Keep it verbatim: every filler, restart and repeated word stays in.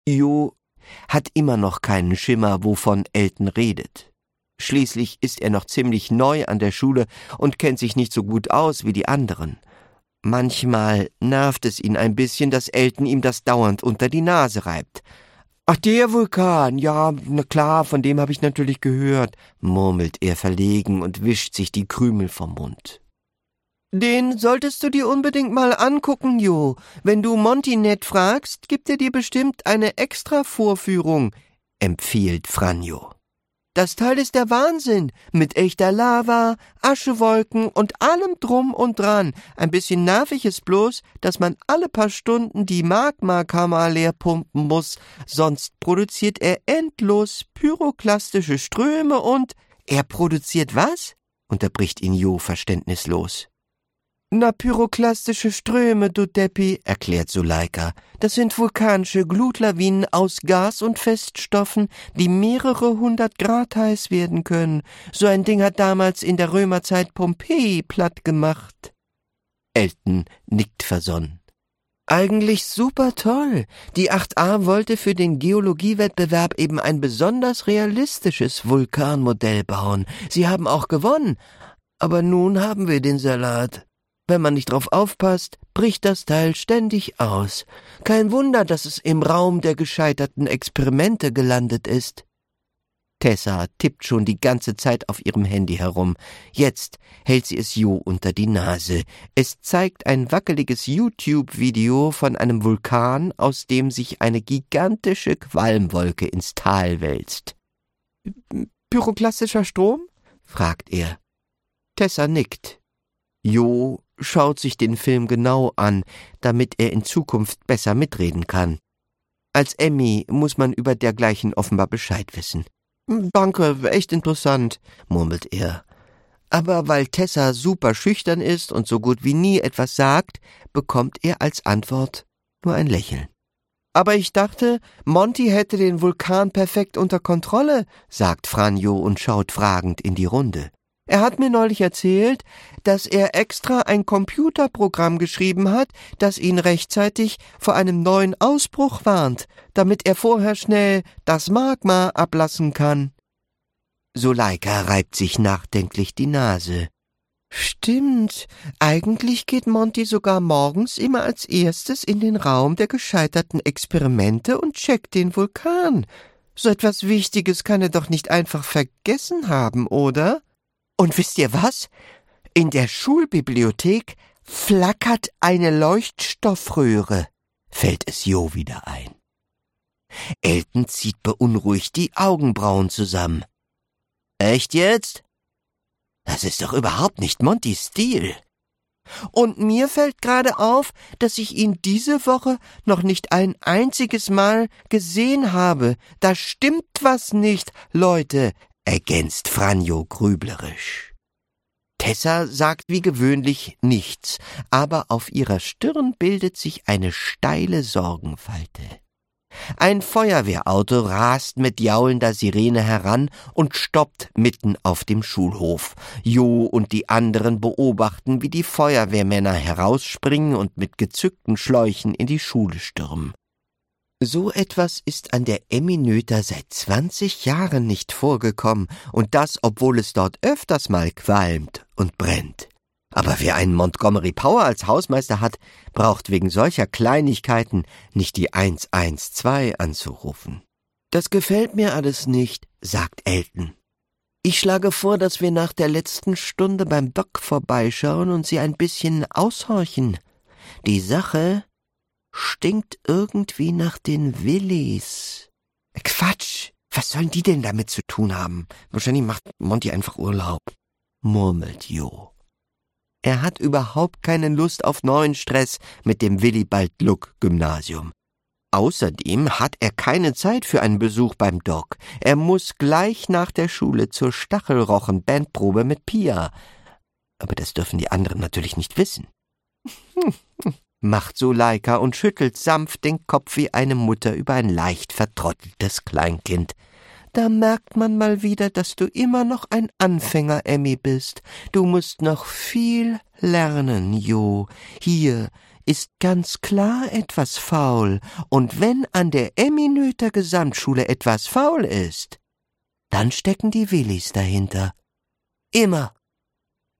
Jo hat immer noch keinen Schimmer, wovon Elton redet. Schließlich ist er noch ziemlich neu an der Schule und kennt sich nicht so gut aus wie die anderen. Manchmal nervt es ihn ein bisschen, dass Elton ihm das dauernd unter die Nase reibt. »Ach, der Vulkan, ja, na klar, von dem habe ich natürlich gehört«, murmelt er verlegen und wischt sich die Krümel vom Mund. »Den solltest du dir unbedingt mal angucken, Jo. Wenn du Monty nett fragst, gibt er dir bestimmt eine Extra-Vorführung«, empfiehlt Franjo. »Das Teil ist der Wahnsinn, mit echter Lava, Aschewolken und allem drum und dran. Ein bisschen nervig ist bloß, dass man alle paar Stunden die Magmakammer leer pumpen muss, sonst produziert er endlos pyroklastische Ströme und...« »Er produziert was?«, unterbricht ihn Jo verständnislos. »Na, pyroklastische Ströme, du Deppi«, erklärt Suleika. »Das sind vulkanische Glutlawinen aus Gas und Feststoffen, die mehrere hundert Grad heiß werden können. So ein Ding hat damals in der Römerzeit Pompeji platt gemacht.« Elton nickt versonnen. »Eigentlich super toll. Die acht a wollte für den Geologiewettbewerb eben ein besonders realistisches Vulkanmodell bauen. Sie haben auch gewonnen. Aber nun haben wir den Salat. Wenn man nicht drauf aufpasst, bricht das Teil ständig aus. Kein Wunder, dass es im Raum der gescheiterten Experimente gelandet ist.« Tessa tippt schon die ganze Zeit auf ihrem Handy herum. Jetzt hält sie es Jo unter die Nase. Es zeigt ein wackeliges YouTube-Video von einem Vulkan, aus dem sich eine gigantische Qualmwolke ins Tal wälzt. »Pyroklastischer Strom?«, fragt er. Tessa nickt. Jo schaut sich den Film genau an, damit er in Zukunft besser mitreden kann. Als Emmy muss man über dergleichen offenbar Bescheid wissen. »Danke, echt interessant«, murmelt er. Aber weil Tessa super schüchtern ist und so gut wie nie etwas sagt, bekommt er als Antwort nur ein Lächeln. »Aber ich dachte, Monty hätte den Vulkan perfekt unter Kontrolle«, sagt Franjo und schaut fragend in die Runde. »Er hat mir neulich erzählt, dass er extra ein Computerprogramm geschrieben hat, das ihn rechtzeitig vor einem neuen Ausbruch warnt, damit er vorher schnell das Magma ablassen kann.« Suleika reibt sich nachdenklich die Nase. »Stimmt, eigentlich geht Monty sogar morgens immer als erstes in den Raum der gescheiterten Experimente und checkt den Vulkan. So etwas Wichtiges kann er doch nicht einfach vergessen haben, oder? Und wisst ihr was? In der Schulbibliothek flackert eine Leuchtstoffröhre«, fällt es Jo wieder ein. Elton zieht beunruhigt die Augenbrauen zusammen. »Echt jetzt? Das ist doch überhaupt nicht Montys Stil.« »Und mir fällt gerade auf, dass ich ihn diese Woche noch nicht ein einziges Mal gesehen habe. Da stimmt was nicht, Leute«, ergänzt Franjo grüblerisch. Tessa sagt wie gewöhnlich nichts, aber auf ihrer Stirn bildet sich eine steile Sorgenfalte. Ein Feuerwehrauto rast mit jaulender Sirene heran und stoppt mitten auf dem Schulhof. Jo und die anderen beobachten, wie die Feuerwehrmänner herausspringen und mit gezückten Schläuchen in die Schule stürmen. So etwas ist an der Emmy Noether seit zwanzig Jahren nicht vorgekommen, und das, obwohl es dort öfters mal qualmt und brennt. Aber wer einen Montgomery Power als Hausmeister hat, braucht wegen solcher Kleinigkeiten nicht die eins eins zwei anzurufen. »Das gefällt mir alles nicht«, sagt Elton. »Ich schlage vor, dass wir nach der letzten Stunde beim Doc vorbeischauen und sie ein bisschen aushorchen. Die Sache stinkt irgendwie nach den Willis.« »Quatsch! Was sollen die denn damit zu tun haben? Wahrscheinlich macht Monty einfach Urlaub«, murmelt Jo. Er hat überhaupt keine Lust auf neuen Stress mit dem Willibald-Luck-Gymnasium. Außerdem hat er keine Zeit für einen Besuch beim Doc. Er muss gleich nach der Schule zur Stachelrochen-Bandprobe mit Pia. Aber das dürfen die anderen natürlich nicht wissen. Macht Suleika und schüttelt sanft den Kopf wie eine Mutter über ein leicht vertrotteltes Kleinkind. »Da merkt man mal wieder, dass du immer noch ein Anfänger, Emmy, bist. Du musst noch viel lernen, Jo. Hier, ist ganz klar etwas faul, und wenn an der Emmy-Noether Gesamtschule etwas faul ist, dann stecken die Willis dahinter. Immer.